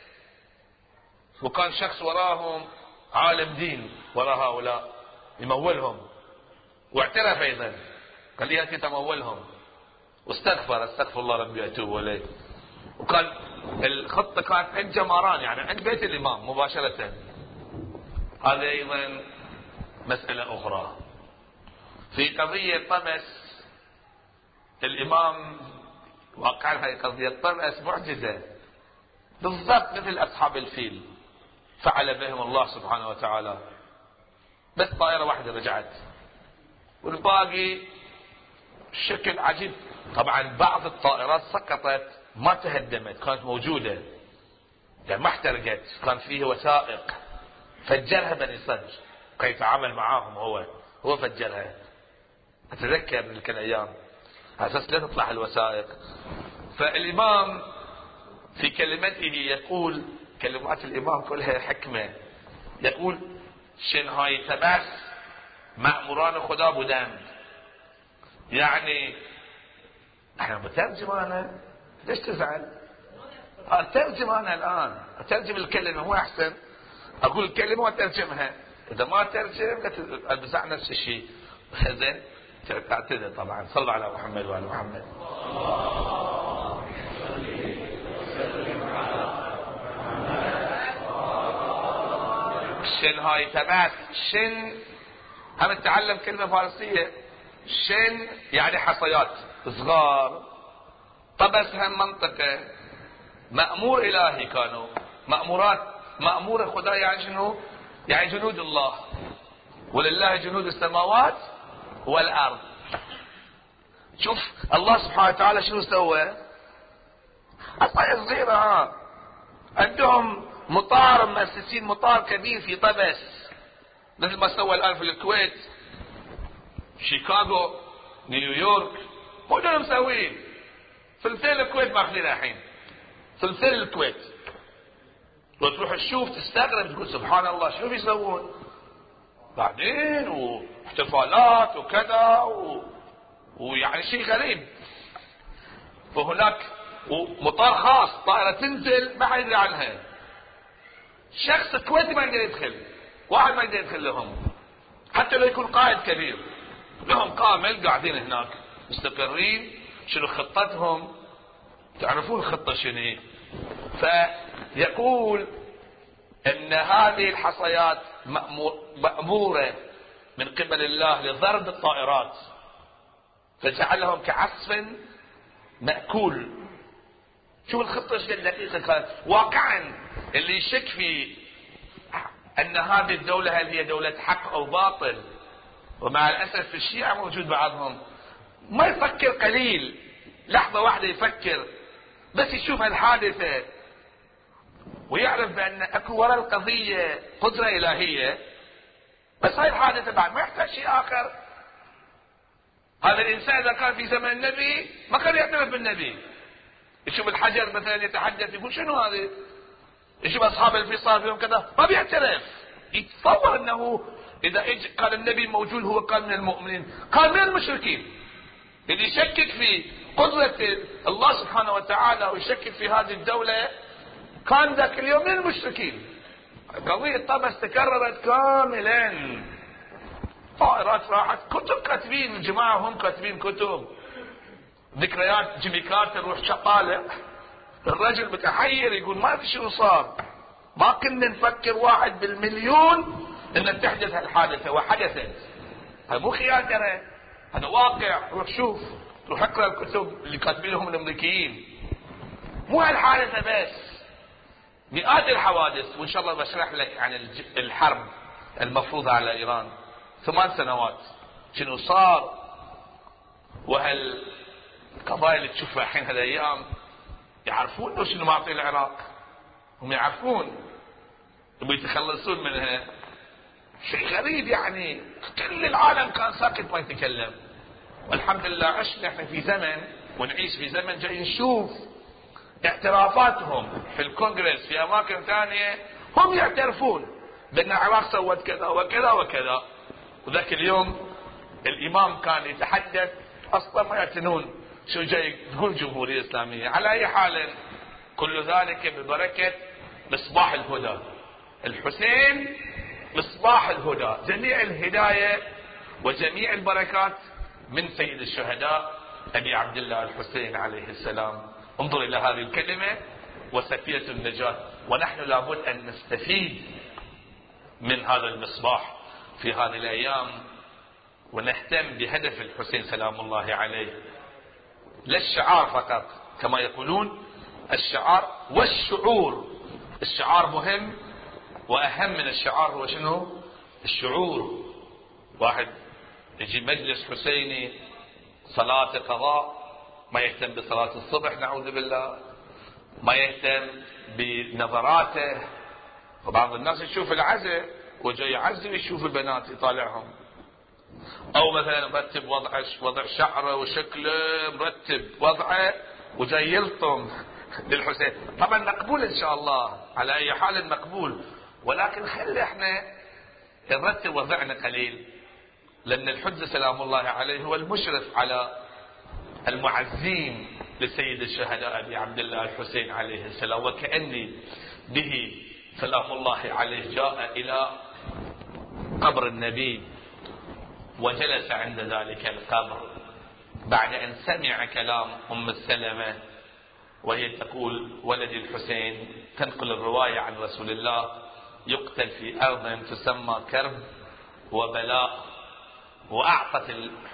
وكان شخص وراهم عالم دين وراء هؤلاء يمولهم، واعترف أيضا قال لي أنت تمولهم، واستغفر الله ربي أتوب إليه. وقال الخطة كانت عند جماران، يعني عند بيت الإمام مباشرة. هذا أيضا مسألة أخرى. في قضية طمس الإمام وقع هذه قضية طمس معجزة بالضبط مثل أصحاب الفيل، فعل بهم الله سبحانه وتعالى. بس طائرة واحدة رجعت والباقي شكل عجيب. طبعا بعض الطائرات سقطت ما تهدمت، كانت موجودة يعني ما احترقت، كان فيه وثائق فجرها بني صدر، كان يتعامل معاهم هو فجرها. اتذكر من تلك الايام على اساس لا تطلع الوثائق. فالامام في كلمته يقول، كلمات الامام كلها حكمة، يقول شنهاي تبس مأموران خدا بودند. يعني احنا بترجم انا، ليش تزعل؟ اترجم انا الان، اترجم الكلمة هو احسن، اقول الكلمة واترجمها. اذا ما ترجم اتبزع نفس الشيء. زين تعتذر طبعا. صلوا على محمد وعلى محمد. شن هاي تبات، شن هم نتعلم كلمة فارسية. شن يعني حصيات صغار، طبس هم منطقة. مأمور إلهي كانوا، مأمورات، مأمور خدا يعني شنو؟ يعني جنود الله، ولله جنود السماوات والأرض. شوف الله سبحانه وتعالى شنو سوى؟ عصاية صغيرة. عندهم مطار، مؤسسين مطار كبير في طبس مثل ما سوى الآن في الكويت، شيكاغو، نيويورك، مو دول مسوين. ثلثين الكويت ماخذينها الحين، ثلثين الكويت. لو تروح تشوف تستغرب، تقول سبحان الله شنو بيسوون بعدين، واحتفالات وكذا ويعني شيء غريب. فهناك مطار خاص، طائرة تنزل ما حد يدري عنها، شخص كويتي ما يقدر يدخل، واحد ما يقدر يدخل لهم، حتى لو يكون قائد كبير لهم كامل قاعدين هناك مستقرين. شنو خطتهم؟ تعرفون الخطة شنو؟ فيقول ان هذه الحصيات مأمورة من قبل الله لضرب الطائرات، فجعلهم كعصف مأكول. شوف الخطة ايش دقيقة كانت. واقعا اللي يشك في ان هذه الدولة هل هي دولة حق او باطل، ومع الاسف الشيعة موجود بعضهم ما يفكر قليل، لحظة واحدة يفكر بس يشوف الحادثة ويعرف بان اكو وراء القضية قدرة الهية. بس هاي الحادثة بعد ما يحتاج شيء اخر. هذا الانسان اذا كان في زمن النبي ما كان يعترف بالنبي. يشوف الحجر مثلا يتحدث يقول شنو هذا؟ يشوف اصحاب الفيل صار فيهم كذا ما بيعترف، يتصور انه اذا قال النبي موجود هو كان من المؤمنين، كان من المشركين. اللي يشكك في قدرة الله سبحانه وتعالى ويشكك في هذه الدولة كان ذاك اليوم من المشركين. قضية طبس تكررت كاملا، طائرات راحت، كتب كاتبين الجماعة، هم كاتبين كتب، ذكريات جيمي كارتر روح شقالة، الرجل متحير يقول ما ادري شنو صار، ما كنا نفكر 1 بالمليون ان تحدث هالحادثة، وحدثت. هذا مو خيال ترى، هذا واقع. روح شوف، روح اقرا الكتب اللي كاتبينهم الامريكيين. مو هالحادثة بس، مئات الحوادث. وان شاء الله بشرح لك عن الحرب المفروضة على ايران 8 سنوات شنو صار، وهالقضايا اللي تشوفها الحين هالايام. يعرفون لو شنو معطي العراق، هم يعرفون. ويتخلصون منها. شيء غريب يعني، كل العالم كان ساكت ما يتكلم. والحمد لله عشنا احنا في زمن ونعيش في زمن جاي نشوف اعترافاتهم في الكونغرس في اماكن ثانية، هم يعترفون بان العراق سوت كذا وكذا وكذا. وذاك اليوم الامام كان يتحدث اصلا ما يعتنون شو جاي تقول الجمهورية الاسلامية. على اي حال كل ذلك ببركة مصباح الهدى الحسين، مصباح الهدى، جميع الهداية وجميع البركات من سيد الشهداء ابي عبد الله الحسين عليه السلام. انظر الى هذه الكلمة وسفينة النجاة. ونحن لابد ان نستفيد من هذا المصباح في هذه الايام ونهتم بهدف الحسين سلام الله عليه، لا الشعار فقط كما يقولون، الشعار والشعور. الشعار مهم، واهم من الشعار هو شنو؟ الشعور. واحد يجي مجلس حسيني صلاة قضاء ما يهتم بصلاة الصبح نعوذ بالله، ما يهتم بنظراته. وبعض الناس يشوف العزاء وجاي يعزي ويشوف البنات يطالعهم، او مثلا مرتب وضع شعره وشكله مرتب وضعه وجاي يلطم للحسين. طبعا مقبول ان شاء الله، على اي حال مقبول، ولكن خلي احنا نرتب وضعنا قليل، لان الحجة سلام الله عليه هو المشرف على المعزين لسيد الشهداء ابي عبد الله الحسين عليه السلام. وكأني به سلام الله عليه جاء الى قبر النبي وجلس عند ذلك القبر بعد ان سمع كلام ام السلمة وهي تقول ولدي الحسين، تنقل الرواية عن رسول الله، يقتل في ارض تسمى كرب وبلاء. واعطت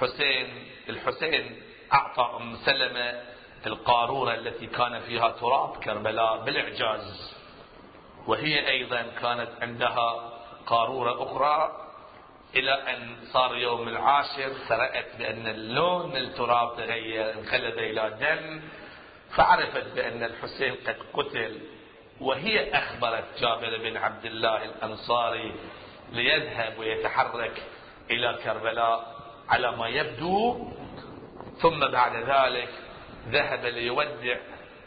الحسين اعطى ام سلمة القارورة التي كان فيها تراب كربلاء بالاعجاز، وهي ايضا كانت عندها قارورة اخرى، الى ان صار يوم العاشر فرأت بان اللون التراب تغير انقلب الى دم، فعرفت بان الحسين قد قتل. وهي اخبرت جابر بن عبد الله الانصاري ليذهب ويتحرك الى كربلاء على ما يبدو. ثم بعد ذلك ذهب ليودع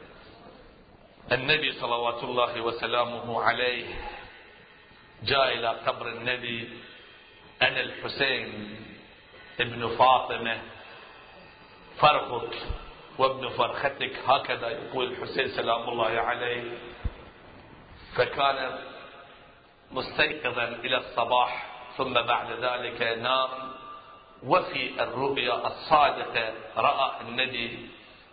النبي صلوات الله وسلامه عليه. جاء الى قبر النبي: انا الحسين ابن فاطمة، فرخك وابن فرختك، هكذا يقول الحسين سلام الله عليه. فكان مستيقظا الى الصباح، ثم بعد ذلك نام، وفي الرؤيا الصادقة رأى النبي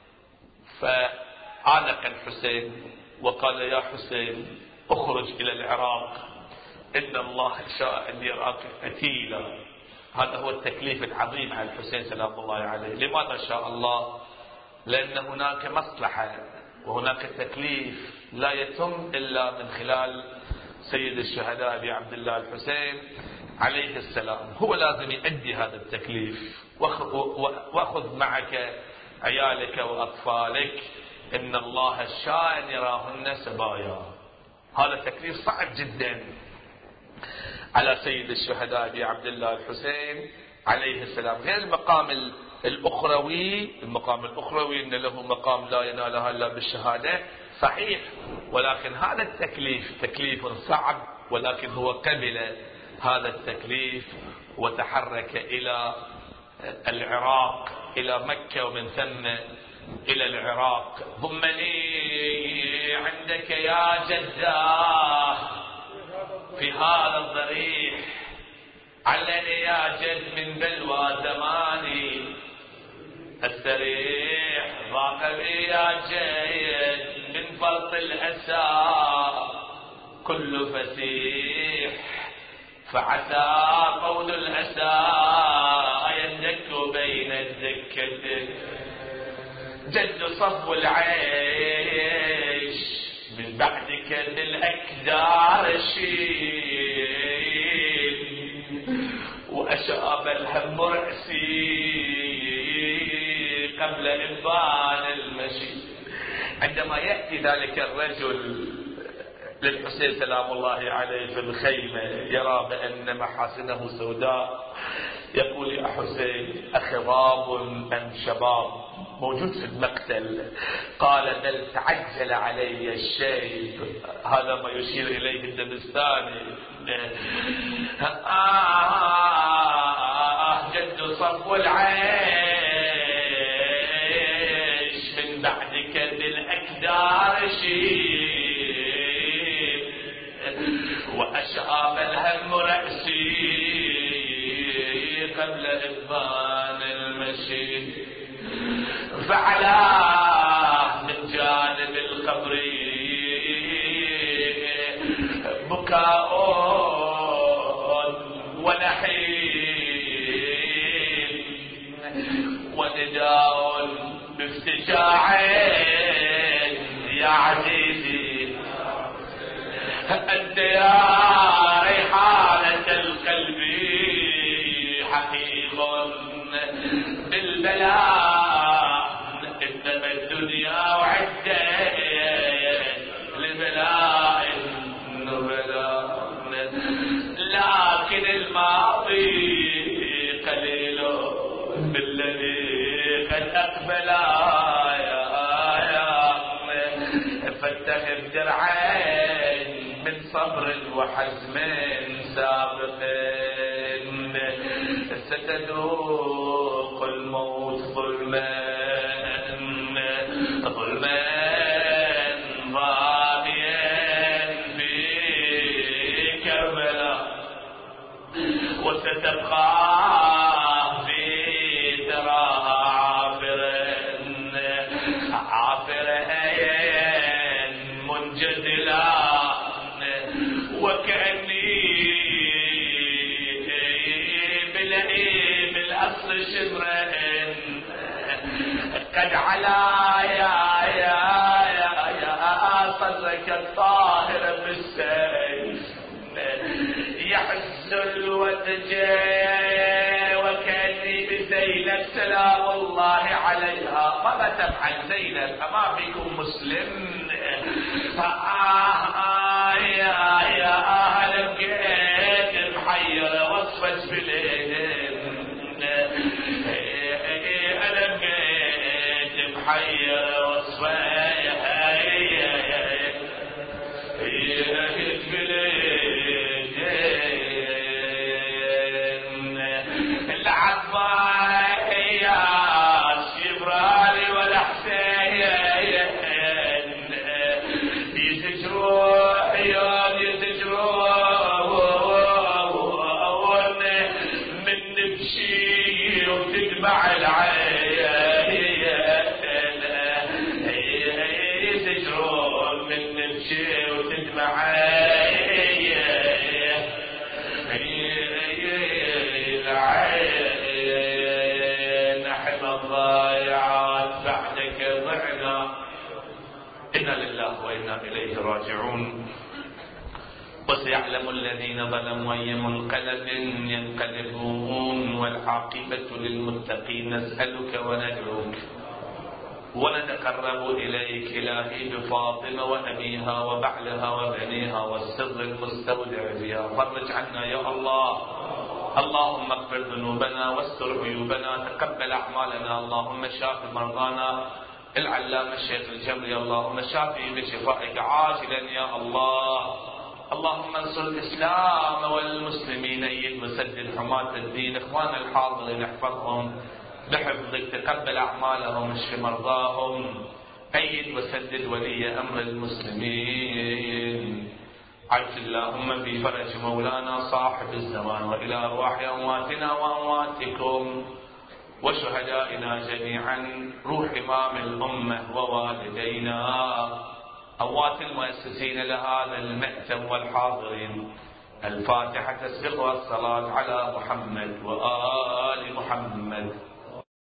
فعانق الحسين وقال: يا حسين اخرج الى العراق، ان الله شاء ان يراك قتيلا. هذا هو التكليف العظيم على الحسين سلام الله عليه. لماذا شاء الله؟ لان هناك مصلحة وهناك تكليف لا يتم الا من خلال سيد الشهداء ابي عبد الله الحسين عليه السلام. هو لازم يؤدي هذا التكليف. واخذ معك عيالك واطفالك، ان الله شاء ان يراهن سبايا. هذا تكليف صعب جدا على سيد الشهداء ابي عبد الله الحسين عليه السلام. غير المقام الاخروي، المقام الاخروي ان له مقام لا ينالها الا بالشهاده، صحيح، ولكن هذا التكليف تكليف صعب، ولكن هو قبل هذا التكليف وتحرك الى العراق، الى مكة، ومن ثم الى العراق. ضمني عندك يا جداه في هذا الضريح، علني يا جد من بلوى زماني استريح، ضاق بي يا جد من فرط الاسى كل فسيح، فعسى قول الاسى يندك بين الدكة، جد صفو العيش من بعدك للأكدار شيل، وأشاب الهم رأسي قبل إبان المشي. عندما يأتي ذلك الرجل للحسين سلام الله عليه في الخيمة يرى بأن محاسنه سوداء، يقول يا حسين أخضاب أم شباب؟ موجود في المقتل. قال بل تعجل علي الشيب، هذا ما يشير إليه الدبستاني. جد صفو العيش من بعدك بالأكدار شيب، وأشعب الهم رأسي قبل إذبان المشي، فعلاه من جانب القبر بكاء ونحيب، ونداء بافتجاع يا عزيزي أنت يا ريحانة القلب حقيق بالبلاء، إنما الدنيا وعدة لبلاء النبلاء، لكن الماضي قليل بالذي قد أقبل، فاتخذ درعين من صبر وحزم سابق، ستذوق الموت ظلما ظلما ضاغيا في كربلاء، وستبقى في ثراها عافرا منجدلا، وكأني بلئيم الأصل شبرا قد علا يا صدرك الطاهر بالسيف، يحز الوتجه، وكأني بزينب سلام الله عليها. ماذا تفعل زينب؟ أما بكم مسلم؟ يا أهل بقيت محير وصفت بليل، أنا بقيت محير وصفت بليل، العباس جبرالي والحسين يسجرون من نبشي وتدمع العين، يسجرون من نبشي وتدمع العين، نحن الضايعات بعدك ضعنا، إنا لله وإنا إليه راجعون. وسيعلم الذين ظلموا أي منقلب ينقلبون، والعاقبة للمتقين. نسألك وندعوك ونتقرب إليك إلهي بفاطمة وأبيها وبعلها وبنيها والسر المستودع فيها، فرج عنا يا الله. اللهم اغفر ذنوبنا واستر عيوبنا، تقبل أعمالنا. اللهم شاف مرضانا العلامة الشيخ الجمري، اللهم شافه بشفائك عاجلا يا الله. اللهم انصر الإسلام والمسلمين، أيد وسدد حماة الدين. إخوان الحاضرين احفظهم بحفظك، تقبل أعمالهم، اشف مرضاهم، أيد وسدد ولي أمر المسلمين. عجل اللهم بفرج مولانا صاحب الزمان، وإلى أرواح أمواتنا وأمواتكم وشهدائنا جميعا، روح إمام الأمة ووالدينا، أموات المؤسسين لهذا المأتم والحاضرين. الفاتحة تسبقها الصلاة على محمد وآل محمد.